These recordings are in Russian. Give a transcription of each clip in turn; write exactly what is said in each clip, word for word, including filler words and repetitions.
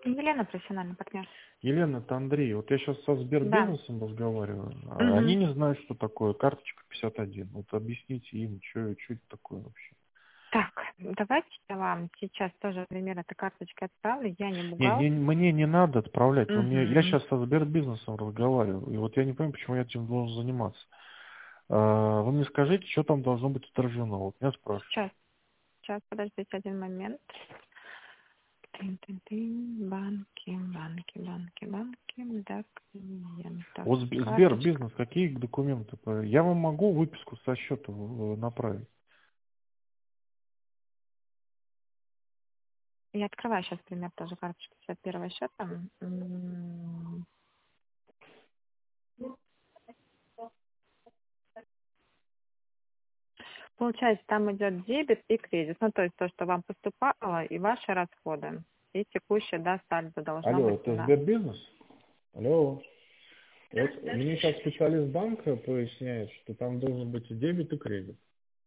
Елена, профессиональный партнер. Елена, это Андрей. Вот я сейчас со Да. Сбербизнесом разговариваю. а Они Мгм. не знают, что такое карточка пятьдесят один. Вот объясните им, что, что это такое вообще. Так, давайте я вам сейчас тоже пример этой карточки отправлю. Я не Не, не, бухгалтер. мне не надо отправлять. Вы мне, я Мгм. сейчас со Сбербизнесом разговариваю. И вот я не понимаю, почему я этим должен заниматься. А, Вы мне скажите, что там должно быть отражено. Вот меня спрашивают. Сейчас, сейчас, подождите один момент. Тын-тын-тын. Банки, банки, банки, банки, документов. Вот Сб- Карточка. Сбербизнес, какие документы? Я вам могу выписку со счета э, направить. Я открываю сейчас пример тоже карточки пятьдесят первого счета. М, Получается, там идет дебет и кредит. Ну, то есть то, что вам поступало, и ваши расходы. И текущее, да, сальдо должно Алло, быть, это да. Сбербизнес? Алло. Вот мне сейчас специалист банка поясняет, что там должен быть и дебет, и кредит.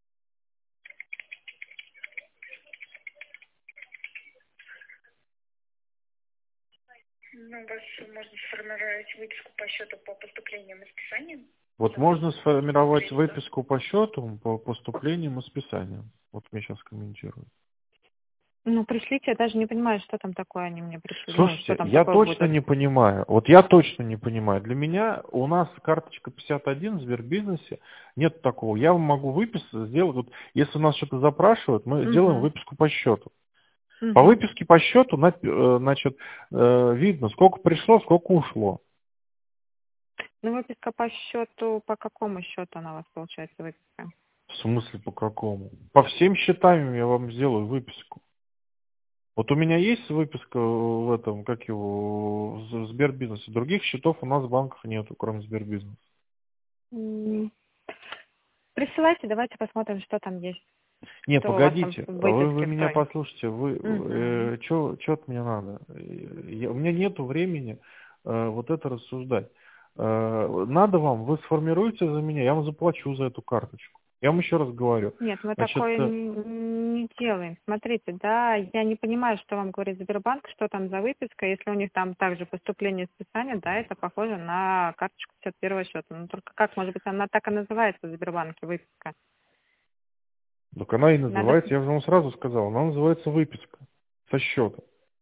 Ну, у вас можно сформировать выписку по счету по поступлениям и списаниям. Вот Там можно сформировать кредита. выписку по счету, по поступлениям и списаниям. Вот мне сейчас комментируют. Ну, пришлите, я даже не понимаю, что там такое они мне пришли. Ну, что Слушайте, там я такое будет. точно не понимаю. Вот я точно не понимаю. Для меня у нас карточка пятьдесят один в Сбербизнесе. Нет такого. Я вам могу выписать, сделать. Вот если у нас что-то запрашивают, мы делаем Угу, выписку по счету. По угу. выписке по счету, на- э, значит, э, видно, сколько пришло, сколько ушло. Ну, выписка по счету, по какому счету она у вас получается выписка? В смысле, по какому? По всем счетам я вам сделаю выписку. Вот у меня есть выписка в этом, как его, в Сбербизнесе. Других счетов у нас в банках нету, кроме Сбербизнеса. М, Присылайте, давайте посмотрим, что там есть. Не, Что у вас там погодите, в вы, вы выписке, меня что? послушайте, вы, Угу. э, что от меня надо? Э, Я, у меня нету времени э, вот это рассуждать. Э, надо вам, вы сформируете за меня, я вам заплачу за эту карточку. Я вам еще раз говорю. Нет, мы Значит, такое э, не, не делаем. Смотрите, да, я не понимаю, что вам говорит Сбербанк, что там за выписка. Если у них там также поступление и списание, да, это похоже на карточку пятьдесят первого счета. Ну, только как, может быть, она так и называется в Сбербанке, выписка. так она и Надо... называется, я же вам сразу сказал, она называется выписка со счета,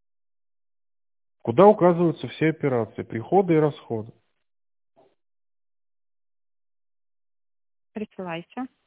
куда указываются все операции, приходы и расходы. Присылайте.